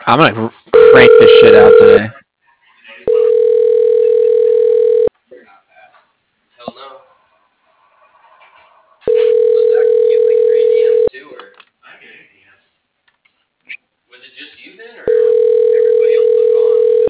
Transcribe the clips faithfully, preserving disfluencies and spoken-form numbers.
I'm gonna r- crank this shit out today. Hell no. So Zach, did you get like three D Ms too, or was it just you then, or everybody else was gone?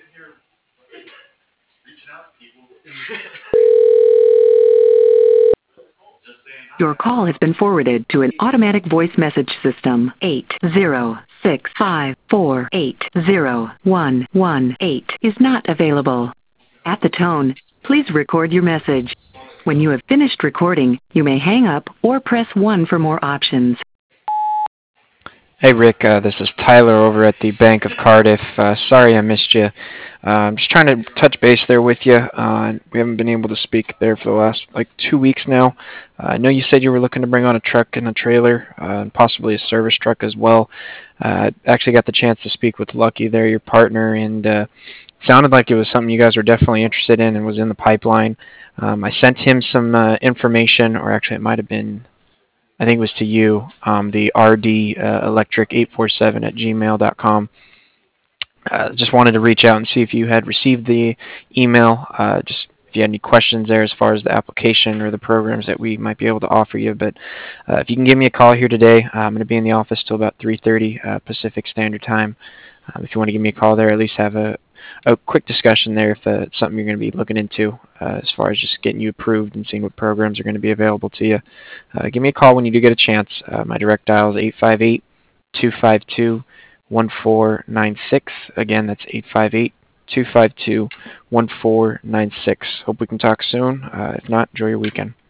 Your call has been forwarded to an automatic voice message system. eight zero six five four eight zero one one eight is not available. At the tone, please record your message. When you have finished recording, you may hang up or press one for more options. Hey Rick, uh, this is Tyler over at the Bank of Cardiff. Uh, sorry I missed you. Uh, I'm just trying to touch base there with you. Uh, we haven't been able to speak there for the last like two weeks now. Uh, I know you said you were looking to bring on a truck and a trailer, uh, and possibly a service truck as well. Uh, actually got the chance to speak with Lucky there, your partner, and uh, sounded like it was something you guys were definitely interested in and was in the pipeline. Um, I sent him some uh, information, or actually it might have been I think it was to you, um, the R D uh, electric eight four seven at gmail dot com. Uh, just wanted to reach out and see if you had received the email, uh, just if you had any questions there as far as the application or the programs that we might be able to offer you. But uh, if you can give me a call here today, uh, I'm going to be in the office till about three thirty uh, Pacific Standard Time. Um, if you want to give me a call there, at least have a, a quick discussion there if uh, it's something you're going to be looking into uh, as far as just getting you approved and seeing what programs are going to be available to you. Uh, give me a call when you do get a chance. Uh, my direct dial is eight five eight, two five two, one four nine six. Again, that's eight five eight, two five two, one four nine six. Hope we can talk soon. Uh, if not, enjoy your weekend.